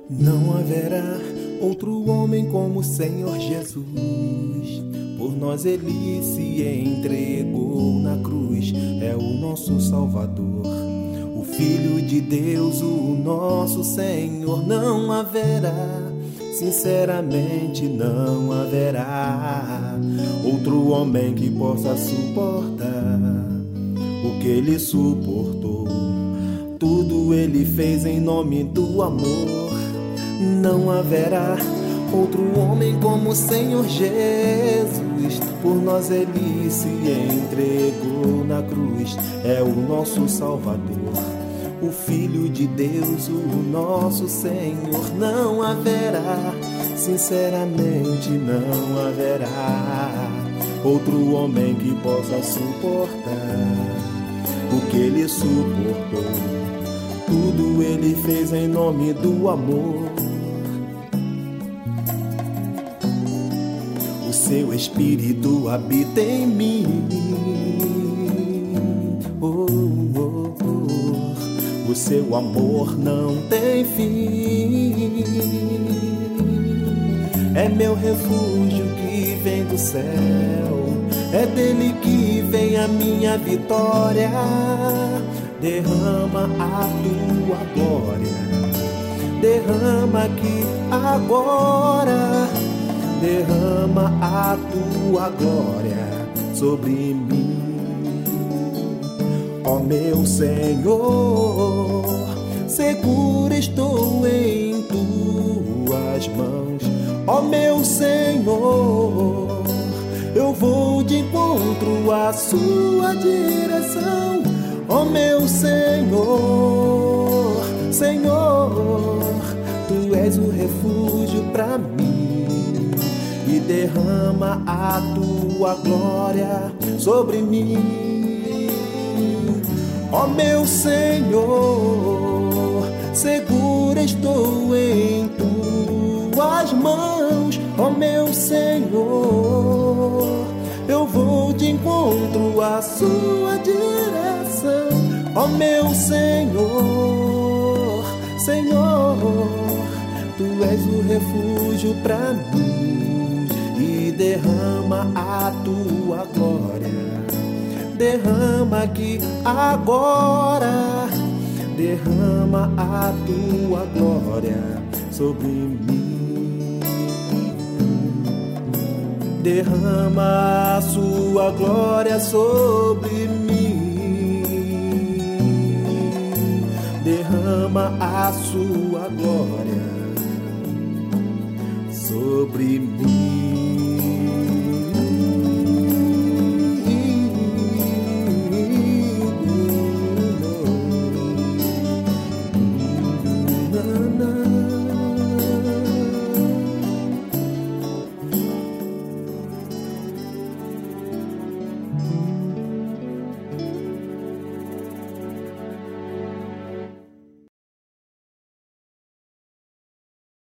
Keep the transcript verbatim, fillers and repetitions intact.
Não haverá outro homem como o Senhor Jesus. Por nós ele se entregou na cruz. É o nosso Salvador, o Filho de Deus, o nosso Senhor. Não haverá, sinceramente não haverá outro homem que possa suportar o que ele suportou. Tudo ele fez em nome do amor. Não haverá outro homem como o Senhor Jesus. Por nós ele se entregou na cruz. É o nosso Salvador, o Filho de Deus, o nosso Senhor. Não haverá, sinceramente não haverá outro homem que possa suportar o que ele suportou. Tudo ele fez em nome do amor. O seu Espírito habita em mim. Oh, oh, oh. O seu amor não tem fim. É meu refúgio que vem do céu. É dele que vem a minha vitória. Derrama a tua glória, derrama aqui agora, derrama a tua glória sobre mim. Ó meu Senhor, seguro estou em tuas mãos. Ó meu Senhor, eu vou de encontro à sua direção. Ó meu Senhor, Senhor, Tu és o refúgio pra mim. E derrama a Tua glória sobre mim. Ó meu Senhor, seguro estou em Tuas mãos. Ó meu Senhor, eu vou de encontro à sua direção. Ó meu Senhor, Senhor, Tu és o refúgio pra mim. E derrama a tua glória, derrama aqui agora, derrama a tua glória sobre mim. Derrama a sua glória sobre mim. Derrama a sua glória sobre mim.